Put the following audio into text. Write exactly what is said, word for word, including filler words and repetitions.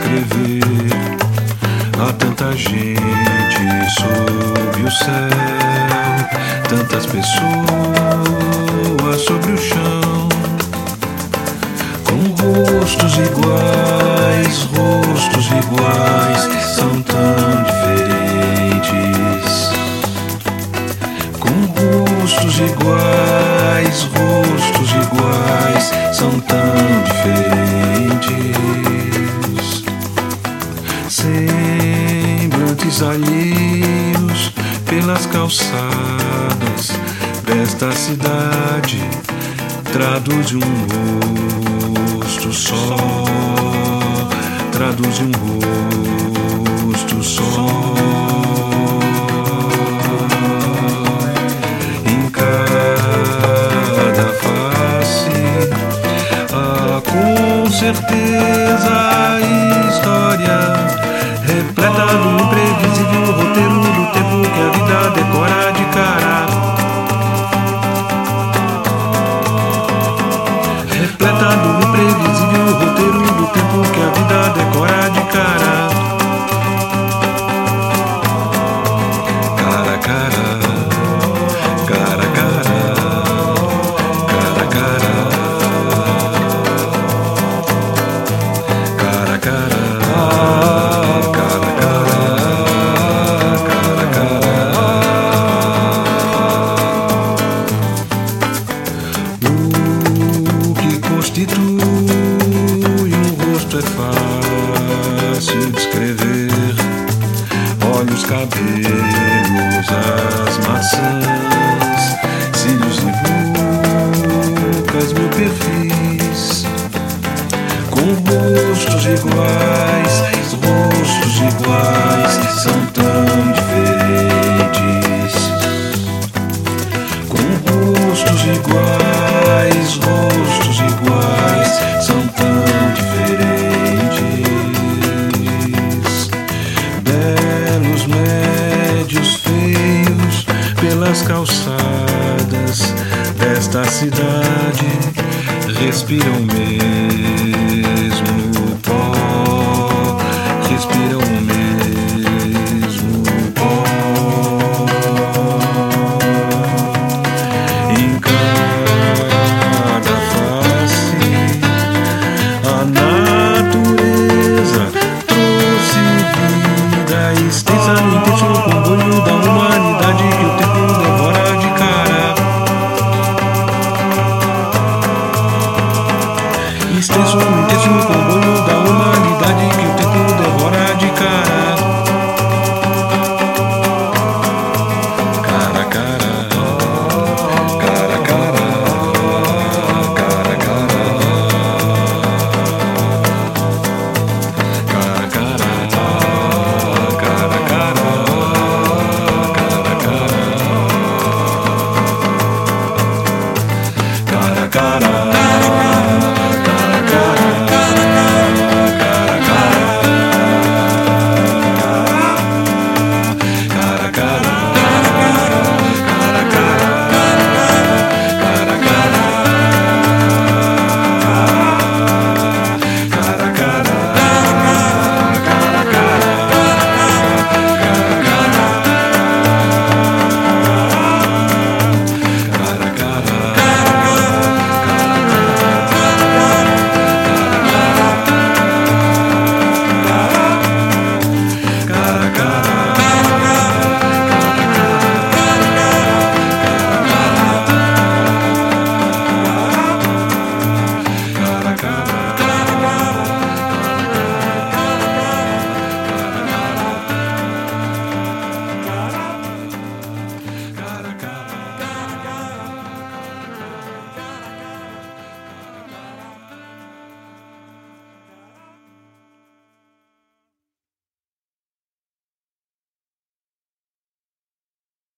descrever. Há tanta gente sob o céu, tantas pessoas sobre o chão, com rostos iguais, rostos iguais, são tão diferentes. Com rostos iguais, rostos iguais, são tão diferentes. Semblantes alheios pelas calçadas desta cidade traduz um rosto só, traduz um rosto só. Em cada face há com certeza a história repleta do imprevisível roteiro do tempo que a vida decora de cara. Repleta do imprevisível roteiro do tempo que a vida decora de cara. Cara, cara, cara, cara, cara, cara, cara, cara. Constitui um rosto é fácil descrever. Olhos, cabelos, as maçãs, cílios e bocas, mil perfis, com rostos iguais, rostos iguais, são tão diferentes. Com rostos iguais, rostos iguais, são tão diferentes. Belos, médios, feios, pelas calçadas desta cidade respiram o mesmo pó, respiram o mesmo pó. Em cada face a natureza trouxe vida extensa